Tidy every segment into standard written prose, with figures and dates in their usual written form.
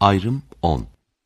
Ayrım 10.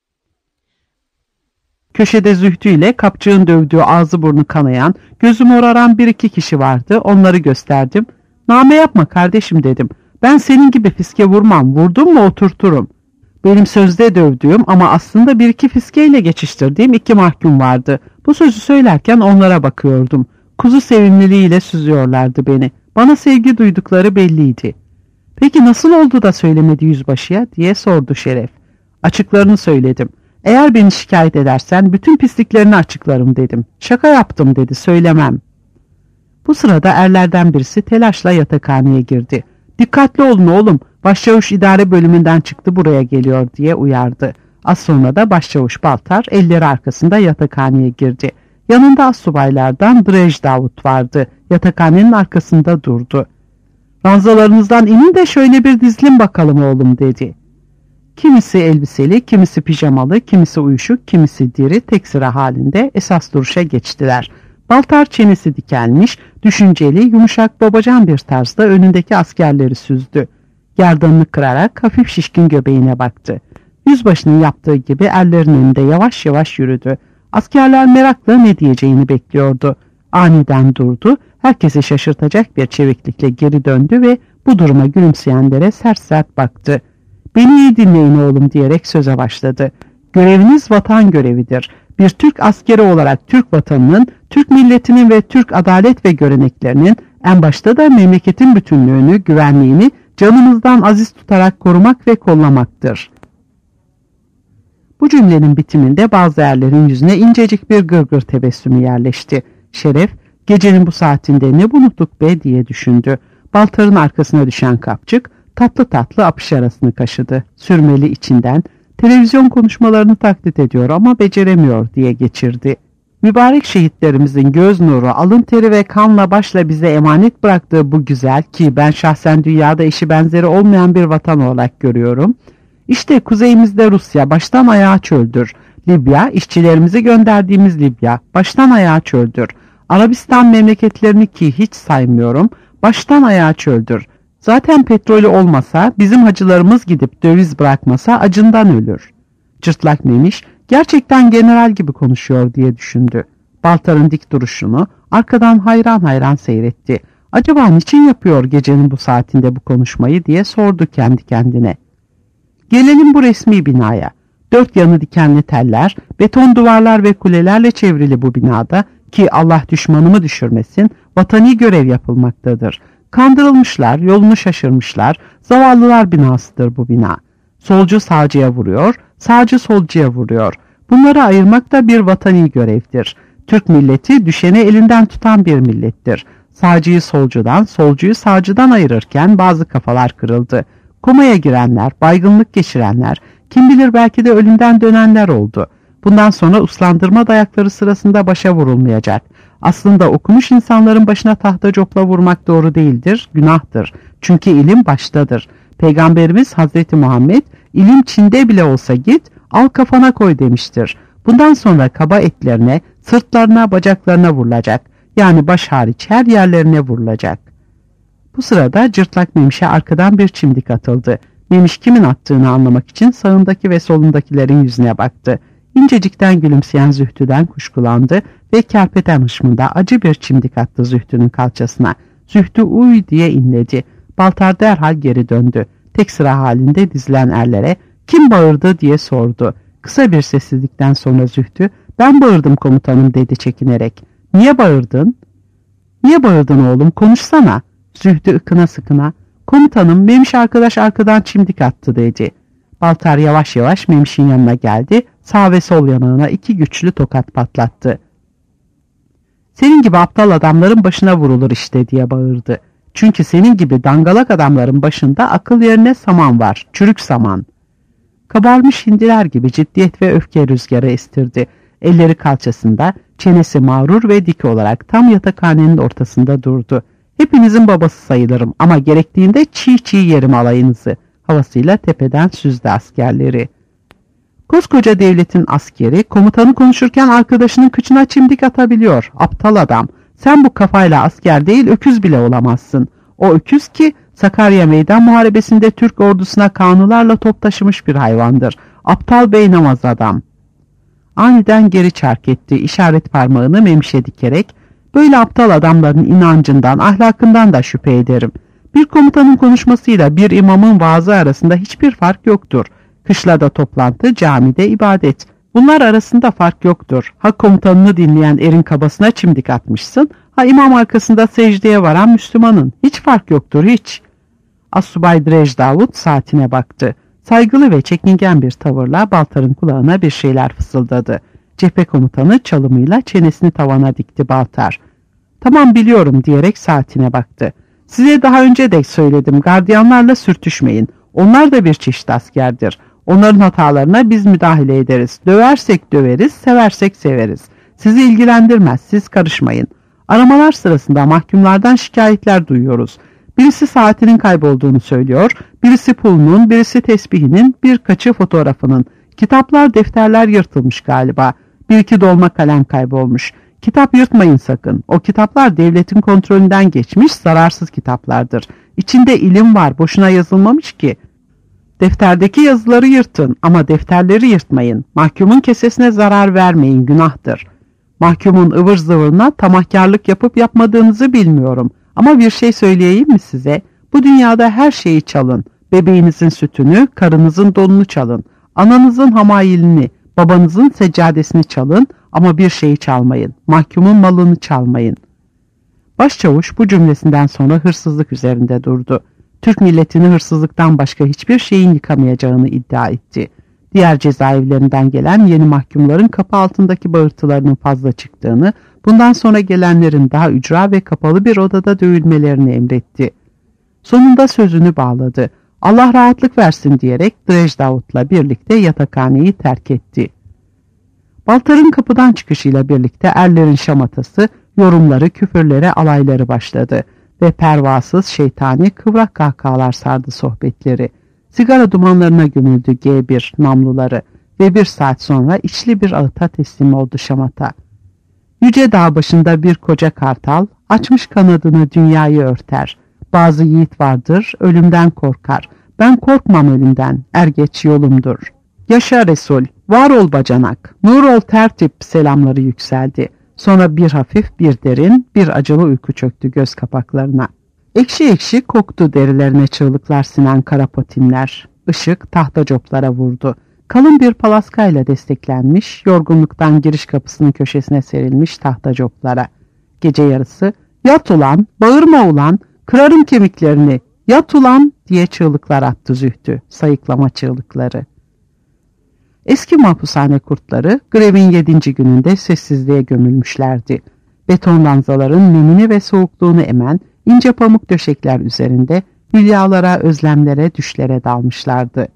Köşede Zühtü ile kapçığın dövdüğü ağzı burnu kanayan, gözü moraran bir iki kişi vardı. Onları gösterdim. Name yapma kardeşim dedim. Ben senin gibi fiske vurmam. Vurdum mu oturturum. Benim sözde dövdüğüm ama aslında bir iki fiskeyle geçiştirdiğim iki mahkum vardı. Bu sözü söylerken onlara bakıyordum. Kuzu sevimliliğiyle süzüyorlardı beni. Bana sevgi duydukları belliydi. Peki nasıl oldu da söylemedi yüzbaşıya diye sordu Şeref. Açıklarını söyledim. Eğer beni şikayet edersen bütün pisliklerini açıklarım dedim. Şaka yaptım dedi, söylemem. Bu sırada erlerden birisi telaşla yatakhaneye girdi. Dikkatli olun oğlum, başçavuş idare bölümünden çıktı, buraya geliyor diye uyardı. Az sonra da başçavuş Baltar elleri arkasında yatakhaneye girdi. Yanında astsubaylardan Drej Davut vardı. Yatakhanenin arkasında durdu. Ranzalarınızdan inin de şöyle bir dizilin bakalım oğlum dedi. Kimisi elbiseli, kimisi pijamalı, kimisi uyuşuk, kimisi diri, tek sıra halinde esas duruşa geçtiler. Baltar çenesi dikelmiş, düşünceli, yumuşak, babacan bir tarzda önündeki askerleri süzdü. Gerdanını kırarak hafif şişkin göbeğine baktı. Yüzbaşının yaptığı gibi erlerin önünde yavaş yavaş yürüdü. Askerler merakla ne diyeceğini bekliyordu. Aniden durdu, herkesi şaşırtacak bir çeviklikle geri döndü ve bu duruma gülümseyenlere sert sert baktı. Beni iyi dinleyin oğlum diyerek söze başladı. Göreviniz vatan görevidir. Bir Türk askeri olarak Türk vatanının, Türk milletinin ve Türk adalet ve göreneklerinin en başta da memleketin bütünlüğünü, güvenliğini canımızdan aziz tutarak korumak ve kollamaktır. Bu cümlenin bitiminde bazı erlerin yüzüne incecik bir gırgır tebessümü yerleşti. Şeref, gecenin bu saatinde ne bunukluk be diye düşündü. Baltarın arkasına düşen kapçık, tatlı tatlı apış arasını kaşıdı. Sürmeli içinden, televizyon konuşmalarını taklit ediyor ama beceremiyor diye geçirdi. Mübarek şehitlerimizin göz nuru, alın teri ve kanla başla bize emanet bıraktığı bu güzel, ki ben şahsen dünyada eşi benzeri olmayan bir vatan olarak görüyorum. İşte kuzeyimizde Rusya baştan ayağa çöldür. Libya, işçilerimizi gönderdiğimiz Libya baştan ayağa çöldür. Arabistan memleketlerini ki hiç saymıyorum, baştan ayağa çöldür. Zaten petrolü olmasa, bizim hacılarımız gidip döviz bırakmasa acından ölür. Cırtlak Memiş gerçekten general gibi konuşuyor diye düşündü. Baltar'ın dik duruşunu arkadan hayran hayran seyretti. Acaba niçin yapıyor gecenin bu saatinde bu konuşmayı diye sordu kendi kendine. Gelelim bu resmi binaya. Dört yanı dikenli teller, beton duvarlar ve kulelerle çevrili bu binada ki Allah düşmanımı düşürmesin, vatani görev yapılmaktadır. Kandırılmışlar, yolunu şaşırmışlar, zavallılar binasıdır bu bina. Solcu sağcıya vuruyor, sağcı solcuya vuruyor. Bunları ayırmak da bir vatani görevdir. Türk milleti düşeni elinden tutan bir millettir. Sağcıyı solcudan, solcuyu sağcıdan ayırırken bazı kafalar kırıldı. Komaya girenler, baygınlık geçirenler, kim bilir belki de ölümden dönenler oldu. Bundan sonra uslandırma dayakları sırasında başa vurulmayacak. Aslında okumuş insanların başına tahta copla vurmak doğru değildir, günahtır. Çünkü ilim baştadır. Peygamberimiz Hazreti Muhammed, ilim Çin'de bile olsa git, al kafana koy demiştir. Bundan sonra kaba etlerine, sırtlarına, bacaklarına vurulacak. Yani baş hariç her yerlerine vurulacak. Bu sırada Cırtlak Memiş'e arkadan bir çimdik atıldı. Memiş kimin attığını anlamak için sağındaki ve solundakilerin yüzüne baktı. İncecikten gülümseyen Zühtü'den kuşkulandı ve kerpeten hışmında acı bir çimdik attı Zühtü'nün kalçasına. Zühtü uy diye inledi. Baltar derhal geri döndü. Tek sıra halinde dizilen erlere kim bağırdı diye sordu. Kısa bir sessizlikten sonra Zühtü, ben bağırdım komutanım dedi çekinerek. Niye bağırdın? Niye bağırdın oğlum, konuşsana. Zühtü ıkına sıkına, komutanım Memiş arkadaş arkadan çimdik attı dedi. Baltar yavaş yavaş Memiş'in yanına geldi, sağ ve sol yanağına iki güçlü tokat patlattı. Senin gibi aptal adamların başına vurulur işte diye bağırdı. Çünkü senin gibi dangalak adamların başında akıl yerine saman var, çürük saman. Kabarmış hindiler gibi ciddiyet ve öfke rüzgarı estirdi. Elleri kalçasında, çenesi mağrur ve dik olarak tam yatakhanenin ortasında durdu. Hepinizin babası sayılırım ama gerektiğinde çiğ çiğ yerim alayınızı havasıyla tepeden süzdü askerleri. Koskoca devletin askeri komutanı konuşurken arkadaşının kıçına çimdik atabiliyor. Aptal adam, sen bu kafayla asker değil öküz bile olamazsın. O öküz ki Sakarya Meydan Muharebesi'nde Türk ordusuna kanılarla top taşımış bir hayvandır. Aptal beynamaz adam. Aniden geri çark etti, işaret parmağını Memiş'e dikerek, böyle aptal adamların inancından, ahlakından da şüphe ederim. Bir komutanın konuşmasıyla bir imamın vaazı arasında hiçbir fark yoktur. Kışlada toplantı, camide ibadet. Bunlar arasında fark yoktur. Ha komutanını dinleyen erin kabasına çimdik atmışsın, ha imam arkasında secdeye varan Müslümanın. Hiç fark yoktur, hiç. Assubay Drej Davut saatine baktı. Saygılı ve çekingen bir tavırla Baltar'ın kulağına bir şeyler fısıldadı. Cephe komutanı çalımıyla çenesini tavana dikti Baltar. "Tamam biliyorum," diyerek saatine baktı. "Size daha önce de söyledim, gardiyanlarla sürtüşmeyin. Onlar da bir çeşit askerdir. Onların hatalarına biz müdahale ederiz. Döversek döveriz, seversek severiz. Sizi ilgilendirmez, siz karışmayın. Aramalar sırasında mahkumlardan şikayetler duyuyoruz. Birisi saatinin kaybolduğunu söylüyor, birisi pulunun, birisi tesbihinin, birkaçı fotoğrafının. Kitaplar, defterler yırtılmış galiba. Bir iki dolma kalem kaybolmuş. Kitap yırtmayın sakın. O kitaplar devletin kontrolünden geçmiş zararsız kitaplardır. İçinde ilim var, boşuna yazılmamış ki. Defterdeki yazıları yırtın ama defterleri yırtmayın. Mahkumun kesesine zarar vermeyin, günahtır. Mahkumun ıvır zıvırına tamahkarlık yapıp yapmadığınızı bilmiyorum. Ama bir şey söyleyeyim mi size? Bu dünyada her şeyi çalın. Bebeğinizin sütünü, karınızın donunu çalın. Ananızın hamayilini, babanızın seccadesini çalın ama bir şeyi çalmayın. Mahkumun malını çalmayın." Başçavuş bu cümlesinden sonra hırsızlık üzerinde durdu. Türk milletini hırsızlıktan başka hiçbir şeyin yıkamayacağını iddia etti. Diğer cezaevlerinden gelen yeni mahkumların kapı altındaki bağırtılarının fazla çıktığını, bundan sonra gelenlerin daha ücra ve kapalı bir odada dövülmelerini emretti. Sonunda sözünü bağladı. Allah rahatlık versin diyerek Drej Davut'la birlikte yatakhaneyi terk etti. Baltar'ın kapıdan çıkışıyla birlikte erlerin şamatası, yorumları, küfürleri, alayları başladı ve pervasız, şeytani, kıvrak kahkahalar sardı sohbetleri. Sigara dumanlarına gömüldü G1 namluları ve bir saat sonra içli bir ağıta teslim oldu şamata. Yüce dağ başında bir koca kartal, açmış kanadını dünyayı örter. Bazı yiğit vardır, ölümden korkar. Ben korkmam ölümden, er geç yolumdur. Yaşa Resul, var ol bacanak, nur ol tertip selamları yükseldi. Sonra bir hafif, bir derin, bir acılı uyku çöktü göz kapaklarına. Ekşi ekşi koktu derilerine çığlıklar sinen karapotinler. Işık tahta coplara vurdu. Kalın bir palaskayla desteklenmiş, yorgunluktan giriş kapısının köşesine serilmiş tahta coplara. Gece yarısı, "Yat ulan, bağırma ulan, kırarım kemiklerini, yat ulan," diye çığlıklar attı Zühtü, sayıklama çığlıkları. Eski mahpushane kurtları grevin 7. gününde sessizliğe gömülmüşlerdi. Beton ranzaların nemini ve soğukluğunu emen ince pamuk döşekler üzerinde hülyalara, özlemlere, düşlere dalmışlardı.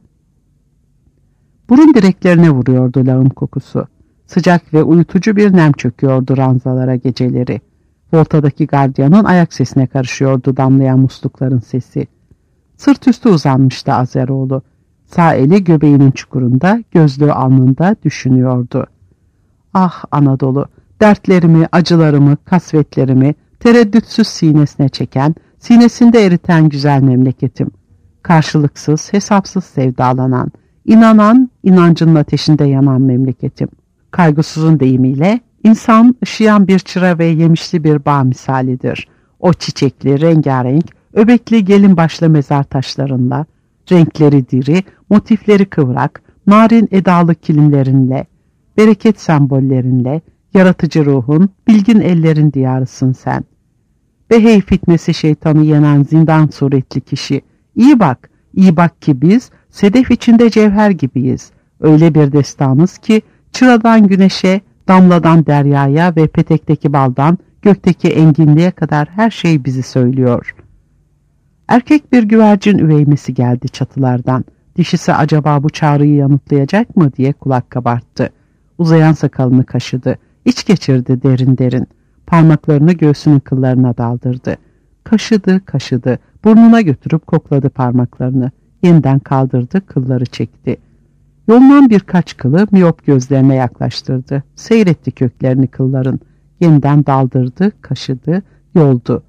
Burun direklerine vuruyordu lağım kokusu. Sıcak ve uyutucu bir nem çöküyordu ranzalara geceleri. Voltadaki gardiyanın ayak sesine karışıyordu damlayan muslukların sesi. Sırt üstü uzanmıştı Azeroğlu. Sağ eli göbeğinin çukurunda, gözlüğü alnında düşünüyordu. Ah Anadolu, dertlerimi, acılarımı, kasvetlerimi tereddütsüz sinesine çeken, sinesinde eriten güzel memleketim. Karşılıksız, hesapsız sevdalanan, inanan, inancının ateşinde yanan memleketim. Kaygısızın deyimiyle, insan ışıyan bir çıra ve yemişli bir bağ misalidir. O çiçekli, rengarenk, öbekli gelin başlı mezar taşlarınla, renkleri diri, motifleri kıvrak, narin edalı kilimlerinle, bereket sembollerinle, yaratıcı ruhun, bilgin ellerin diyarısın sen. Behey fitnesi şeytanı yenen zindan suretli kişi, iyi bak, iyi bak ki biz sedef içinde cevher gibiyiz. Öyle bir destanız ki çıradan güneşe, damladan deryaya ve petekteki baldan gökteki enginliğe kadar her şey bizi söylüyor. Erkek bir güvercin üveymesi geldi çatılardan. Dişisi acaba bu çağrıyı yanıtlayacak mı diye kulak kabarttı. Uzayan sakalını kaşıdı. İç geçirdi derin derin. Parmaklarını göğsünün kıllarına daldırdı. Kaşıdı kaşıdı. Burnuna götürüp kokladı parmaklarını. Yeniden kaldırdı, kılları çekti. Yolunan birkaç kılı miyop gözlerine yaklaştırdı. Seyretti köklerini kılların. Yeniden daldırdı, kaşıdı, yoldu.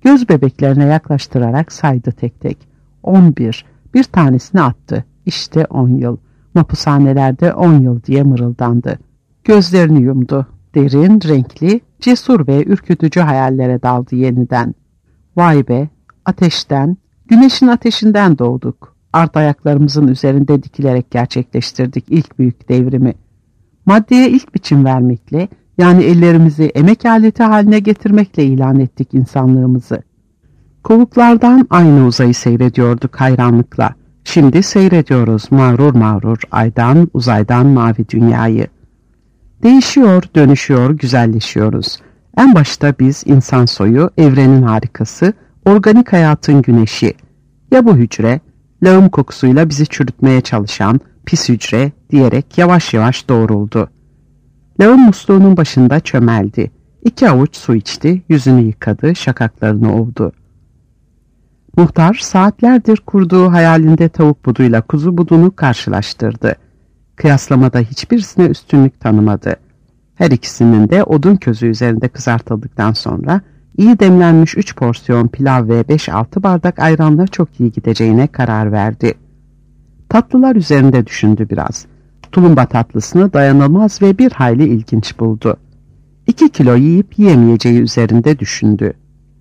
Göz bebeklerine yaklaştırarak saydı tek tek. 11. Bir tanesini attı. İşte 10 yıl. Mapushanelerde 10 yıl diye mırıldandı. Gözlerini yumdu. Derin, renkli, cesur ve ürkütücü hayallere daldı yeniden. Vay be, ateşten, güneşin ateşinden doğduk. Art ayaklarımızın üzerinde dikilerek gerçekleştirdik ilk büyük devrimi. Maddeye ilk biçim vermekle, yani ellerimizi emek aleti haline getirmekle ilan ettik insanlığımızı. Kovuklardan aynı uzayı seyrediyorduk hayranlıkla. Şimdi seyrediyoruz mağrur mağrur aydan, uzaydan mavi dünyayı. Değişiyor, dönüşüyor, güzelleşiyoruz. En başta biz insan soyu, evrenin harikası, organik hayatın güneşi. Ya bu hücre, lağım kokusuyla bizi çürütmeye çalışan pis hücre diyerek yavaş yavaş doğruldu. Lağım musluğunun başında çömeldi. 2 avuç su içti, yüzünü yıkadı, şakaklarını ovdu. Muhtar saatlerdir kurduğu hayalinde tavuk buduyla kuzu budunu karşılaştırdı. Kıyaslamada hiçbirisine üstünlük tanımadı. Her ikisinin de odun közü üzerinde kızartıldıktan sonra iyi demlenmiş 3 porsiyon pilav ve 5-6 bardak ayranla çok iyi gideceğine karar verdi. Tatlılar üzerinde düşündü biraz. Tulumba tatlısını dayanılmaz ve bir hayli ilginç buldu. 2 kilo yiyip yiyemeyeceği üzerinde düşündü.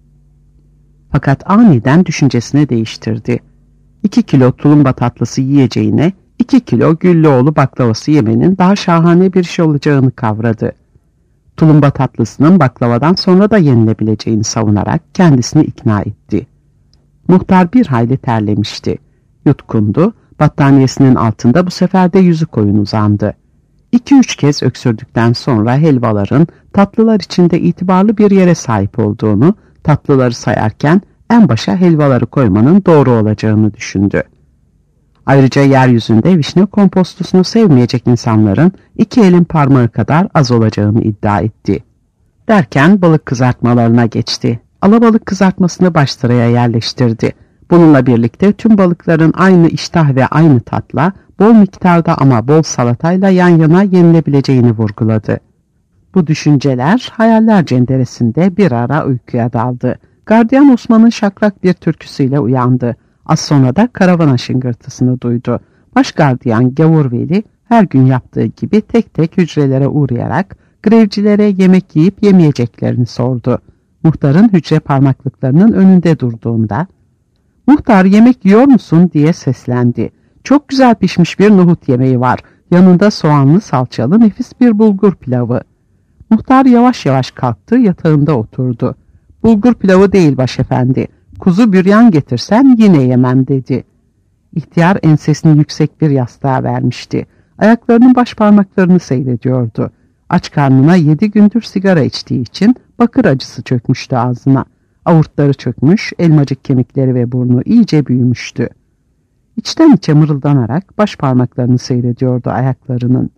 Fakat aniden düşüncesini değiştirdi. 2 kilo tulumba tatlısı yiyeceğine 2 kilo Güllüoğlu baklavası yemenin daha şahane bir şey olacağını kavradı. Tulumba tatlısının baklavadan sonra da yenilebileceğini savunarak kendisini ikna etti. Muhtar bir hayli terlemişti. Yutkundu, battaniyesinin altında bu sefer de yüzü koyun uzandı. 2-3 kez öksürdükten sonra helvaların tatlılar içinde itibarlı bir yere sahip olduğunu, tatlıları sayarken en başa helvaları koymanın doğru olacağını düşündü. Ayrıca yeryüzünde vişne kompostosunu sevmeyecek insanların 2 elin parmağı kadar az olacağını iddia etti. Derken balık kızartmalarına geçti. Alabalık kızartmasını başsıraya yerleştirdi. Bununla birlikte tüm balıkların aynı iştah ve aynı tatla, bol miktarda ama bol salatayla yan yana yenilebileceğini vurguladı. Bu düşünceler hayaller cenderesinde bir ara uykuya daldı. Gardiyan Osman'ın şakrak bir türküsüyle uyandı. Az sonra da karavana şıngırtısını duydu. Başgardiyan Gavur Veli her gün yaptığı gibi tek tek hücrelere uğrayarak grevcilere yemek yiyip yemeyeceklerini sordu. Muhtarın hücre parmaklıklarının önünde durduğunda, "Muhtar, yemek yiyor musun?" diye seslendi. "Çok güzel pişmiş bir nohut yemeği var. Yanında soğanlı salçalı nefis bir bulgur pilavı." Muhtar yavaş yavaş kalktı, yatağında oturdu. "Bulgur pilavı değil başefendi. Kuzu büryan getirsen yine yemem," dedi. İhtiyar ensesini yüksek bir yastığa vermişti. Ayaklarının baş parmaklarını seyrediyordu. Aç karnına 7 gündür sigara içtiği için bakır acısı çökmüştü ağzına. Avurtları çökmüş, elmacık kemikleri ve burnu iyice büyümüştü. İçten içe mırıldanarak baş parmaklarını seyrediyordu ayaklarının.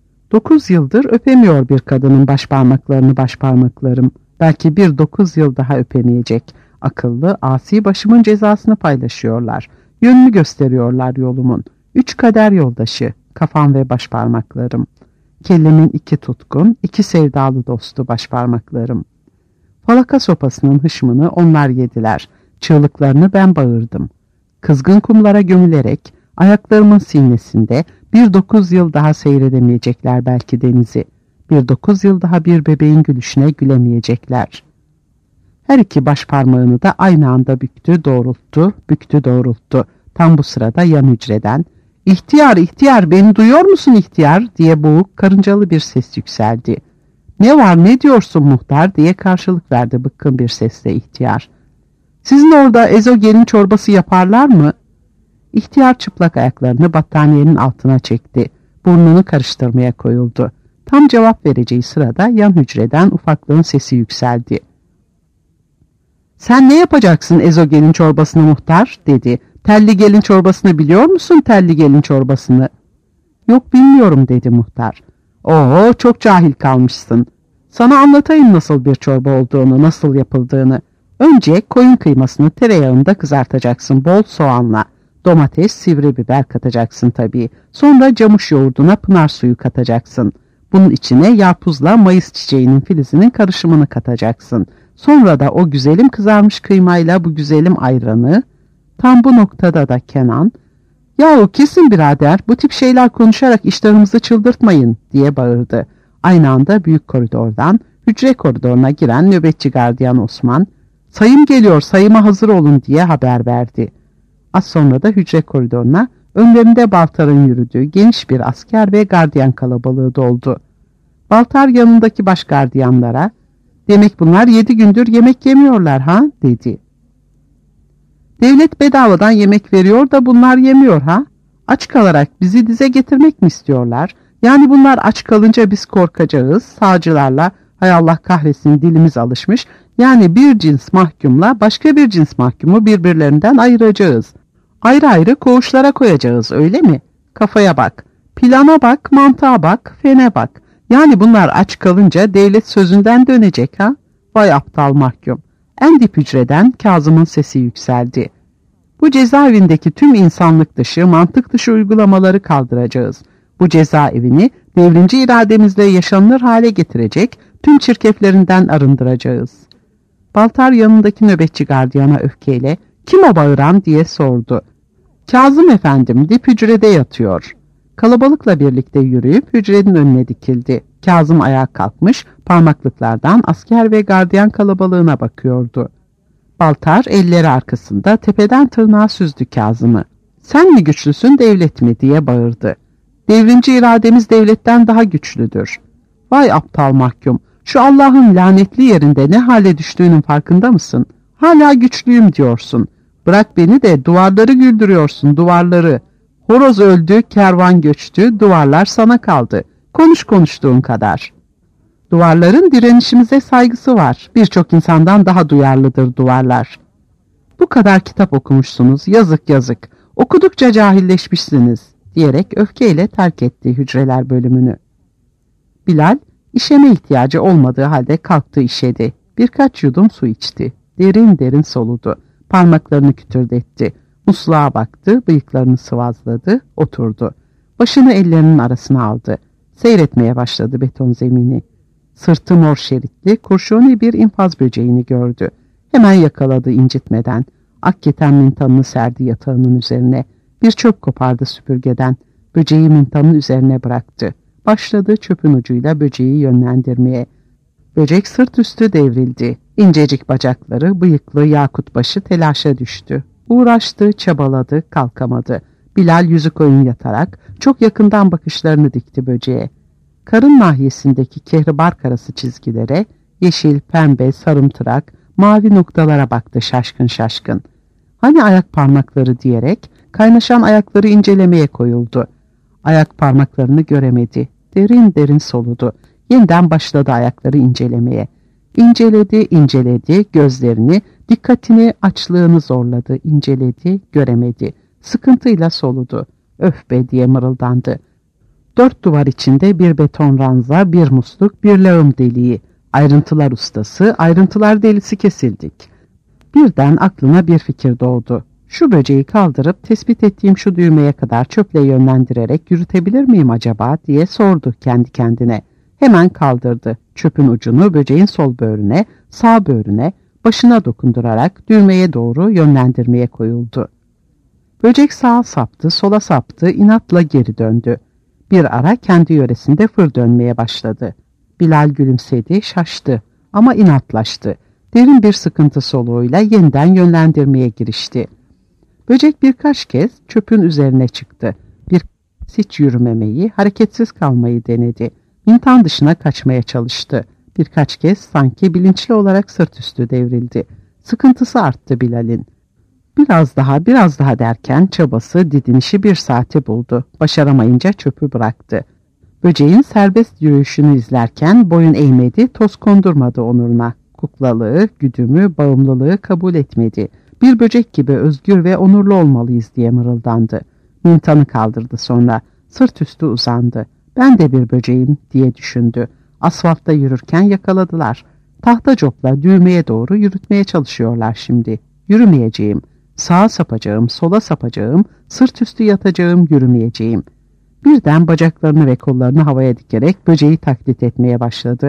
9 yıldır öpemiyor bir kadının baş parmaklarım. Belki bir 9 yıl daha öpemeyecek. Akıllı, asi başımın cezasını paylaşıyorlar. Yönünü gösteriyorlar yolumun. 3 kader yoldaşı, kafam ve baş parmaklarım. Kellemin 2 tutkun, 2 sevdalı dostu baş parmaklarım. Falaka sopasının hışmını onlar yediler. Çığlıklarını ben bağırdım. Kızgın kumlara gömülerek ayaklarımın sinnesinde bir 9 yıl daha seyredemeyecekler belki denizi. Bir 9 yıl daha bir bebeğin gülüşüne gülemeyecekler. Her iki baş parmağını da aynı anda büktü, doğrulttu, büktü, doğrulttu. Tam bu sırada yan hücreden, "İhtiyar, ihtiyar, beni duyuyor musun ihtiyar?" diye boğuk, karıncalı bir ses yükseldi. "Ne var, ne diyorsun muhtar?" diye karşılık verdi bıkkın bir sesle ihtiyar. "Sizin orada ezogelin çorbası yaparlar mı?" İhtiyar çıplak ayaklarını battaniyenin altına çekti. Burnunu karıştırmaya koyuldu. Tam cevap vereceği sırada yan hücreden ufaklığın sesi yükseldi. "Sen ne yapacaksın ezogelin çorbasını muhtar?" dedi. "Telli gelin çorbasını biliyor musun, telli gelin çorbasını?" "Yok, bilmiyorum," dedi muhtar. "Oo, çok cahil kalmışsın. Sana anlatayım nasıl bir çorba olduğunu, nasıl yapıldığını. Önce koyun kıymasını tereyağında kızartacaksın bol soğanla. Domates, sivri biber katacaksın tabii. Sonra camış yoğurduna pınar suyu katacaksın. Bunun içine yarpuzla mayıs çiçeğinin filizinin karışımını katacaksın. Sonra da o güzelim kızarmış kıymayla bu güzelim ayranı. Tam bu noktada da Kenan, "Yahu kesin birader, bu tip şeyler konuşarak işlerimizi çıldırtmayın" diye bağırdı. Aynı anda büyük koridordan hücre koridoruna giren nöbetçi gardiyan Osman, "Sayım geliyor, sayıma hazır olun" diye haber verdi. Az sonra da hücre koridoruna önlerinde Baltar'ın yürüdüğü geniş bir asker ve gardiyan kalabalığı doldu. Baltar yanındaki baş gardiyanlara, "Demek bunlar 7 gündür yemek yemiyorlar ha?" dedi. "Devlet bedavadan yemek veriyor da bunlar yemiyor ha? Aç kalarak bizi dize getirmek mi istiyorlar? Yani bunlar aç kalınca biz korkacağız, sağcılarla, hay Allah kahretsin dilimiz alışmış, yani bir cins mahkumla başka bir cins mahkumu birbirlerinden ayıracağız. Ayrı ayrı koğuşlara koyacağız, öyle mi? Kafaya bak, plana bak, mantığa bak, fene bak. Yani bunlar aç kalınca devlet sözünden dönecek ha? Vay aptal mahkum." En dip hücreden Kazım'ın sesi yükseldi. "Bu cezaevindeki tüm insanlık dışı, mantık dışı uygulamaları kaldıracağız. Bu cezaevini devrimci irademizle yaşanılır hale getirecek, tüm çirkeflerinden arındıracağız." Baltar yanındaki nöbetçi gardiyana öfkeyle, "Kim o bağıran?" diye sordu. "Kazım efendim, dip hücrede yatıyor." Kalabalıkla birlikte yürüyüp hücrenin önüne dikildi. Kazım ayağa kalkmış, parmaklıklardan asker ve gardiyan kalabalığına bakıyordu. Baltar elleri arkasında tepeden tırnağa süzdü Kazım'ı. "Sen mi güçlüsün, devlet mi?" diye bağırdı. "Devrimci irademiz devletten daha güçlüdür." "Vay aptal mahkum, şu Allah'ın lanetli yerinde ne hale düştüğünün farkında mısın? Hala güçlüyüm diyorsun. Bırak beni de duvarları güldürüyorsun, duvarları. Horoz öldü, kervan göçtü, duvarlar sana kaldı. Konuş konuştuğun kadar." "Duvarların direnişimize saygısı var. Birçok insandan daha duyarlıdır duvarlar." "Bu kadar kitap okumuşsunuz, yazık yazık. Okudukça cahilleşmişsiniz" diyerek öfkeyle terk etti hücreler bölümünü. Bilal, işeme ihtiyacı olmadığı halde kalktı işedi. Birkaç yudum su içti. Derin derin soludu. Parmaklarını kütürdetti. Musluğa baktı, bıyıklarını sıvazladı, oturdu. Başını ellerinin arasına aldı. Seyretmeye başladı beton zemini. Sırtı mor şeritli, kurşuni bir infaz böceğini gördü. Hemen yakaladı incitmeden. Akketen mintanını serdi yatağının üzerine. Bir çöp kopardı süpürgeden. Böceği mintanın üzerine bıraktı. Başladı çöpün ucuyla böceği yönlendirmeye. Böcek sırt üstü devrildi. İncecik bacakları, bıyıklı yakut başı telaşa düştü. Uğraştı, çabaladı, kalkamadı. Bilal yüzü koyun yatarak çok yakından bakışlarını dikti böceğe. Karın nahiyesindeki kehribar karası çizgilere, yeşil, pembe, sarımtırak, mavi noktalara baktı şaşkın şaşkın. "Hani ayak parmakları?" diyerek kaynaşan ayakları incelemeye koyuldu. Ayak parmaklarını göremedi. Derin derin soludu. Yeniden başladı ayakları incelemeye. İnceledi, inceledi, gözlerini, dikkatini, açlığını zorladı, inceledi, göremedi. Sıkıntıyla soludu. "Öf be" diye mırıldandı. 4 duvar içinde bir beton ranza, bir musluk, bir lağım deliği. Ayrıntılar ustası, ayrıntılar delisi kesildik. Birden aklına bir fikir doğdu. "Şu böceği kaldırıp tespit ettiğim şu düğmeye kadar çöple yönlendirerek yürütebilir miyim acaba?" diye sordu kendi kendine. Hemen kaldırdı. Çöpün ucunu böceğin sol böğrüne, sağ böğrüne, başına dokundurarak düğmeye doğru yönlendirmeye koyuldu. Böcek sağa saptı, sola saptı, inatla geri döndü. Bir ara kendi yöresinde fır dönmeye başladı. Bilal gülümsedi, şaştı ama inatlaştı. Derin bir sıkıntı soluğuyla yeniden yönlendirmeye girişti. Böcek birkaç kez çöpün üzerine çıktı. Hiç yürümemeyi, hareketsiz kalmayı denedi. Mintan dışına kaçmaya çalıştı. Birkaç kez sanki bilinçli olarak sırt üstü devrildi. Sıkıntısı arttı Bilal'in. Biraz daha derken çabası, didinişi 1 saati buldu. Başaramayınca çöpü bıraktı. Böceğin serbest yürüyüşünü izlerken boyun eğmedi, toz kondurmadı onuruna. Kuklalığı, güdümü, bağımlılığı kabul etmedi. Bir böcek gibi özgür ve onurlu olmalıyız diye mırıldandı. Mintanı kaldırdı sonra. Sırt üstü uzandı. "Ben de bir böceğim" diye düşündü. Asfaltta yürürken yakaladılar. Tahta copla düğmeye doğru yürütmeye çalışıyorlar şimdi. Yürümeyeceğim. Sağa sapacağım, sola sapacağım, sırt üstü yatacağım, yürümeyeceğim. Birden bacaklarını ve kollarını havaya dikerek böceği taklit etmeye başladı.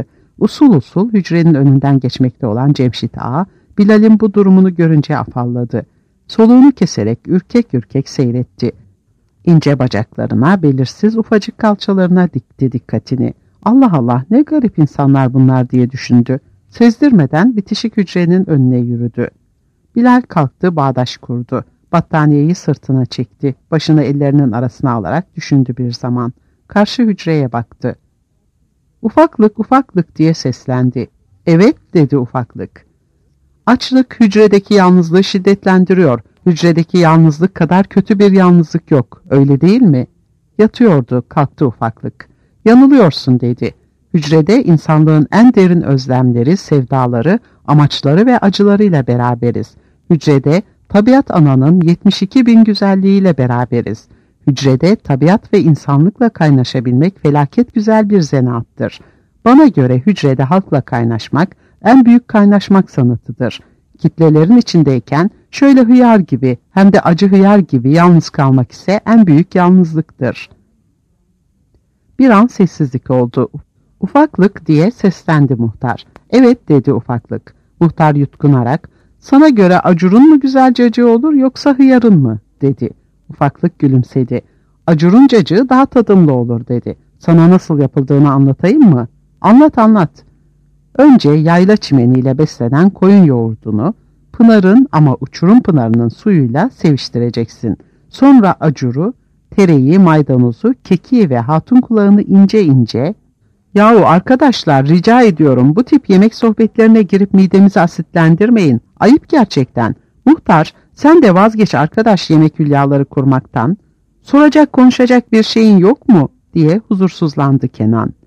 Usul usul hücrenin önünden geçmekte olan Cemşit Ağa, Bilal'in bu durumunu görünce afalladı. Soluğunu keserek ürkek ürkek seyretti. İnce bacaklarına, belirsiz ufacık kalçalarına dikti dikkatini. Allah Allah, ne garip insanlar bunlar diye düşündü. Sezdirmeden bitişik hücrenin önüne yürüdü. Bilal kalktı, bağdaş kurdu. Battaniyeyi sırtına çekti. Başını ellerinin arasına alarak düşündü bir zaman. Karşı hücreye baktı. Ufaklık, ufaklık diye seslendi. Evet dedi ufaklık. Açlık hücredeki yalnızlığı şiddetlendiriyor. Hücredeki yalnızlık kadar kötü bir yalnızlık yok. Öyle değil mi? Yatıyordu, kalktı ufaklık. Yanılıyorsun dedi. Hücrede insanlığın en derin özlemleri, sevdaları, amaçları ve acılarıyla beraberiz. Hücrede tabiat ananın 72 bin güzelliğiyle beraberiz. Hücrede tabiat ve insanlıkla kaynaşabilmek felaket güzel bir zanaattır. Bana göre hücrede halkla kaynaşmak en büyük kaynaşmak sanatıdır. Kitlelerin içindeyken şöyle hıyar gibi hem de acı hıyar gibi yalnız kalmak ise en büyük yalnızlıktır. Bir an sessizlik oldu. Ufaklık diye seslendi muhtar. Evet dedi ufaklık. Muhtar yutkunarak sana göre acurun mu güzel cacığı olur yoksa hıyarın mı dedi. Ufaklık gülümsedi. Acurun cacığı daha tadımlı olur dedi. Sana nasıl yapıldığını anlatayım mı? Anlat anlat. Önce yayla çimeniyle beslenen koyun yoğurdunu pınarın ama uçurum pınarının suyuyla seviştireceksin. Sonra acuru, tereyi, maydanozu, kekiği ve hatun kulağını ince ince... Yahu arkadaşlar rica ediyorum bu tip yemek sohbetlerine girip midemizi asitlendirmeyin. Ayıp gerçekten. Muhtar sen de vazgeç arkadaş yemek hülyaları kurmaktan. Soracak konuşacak bir şeyin yok mu diye huzursuzlandı Kenan.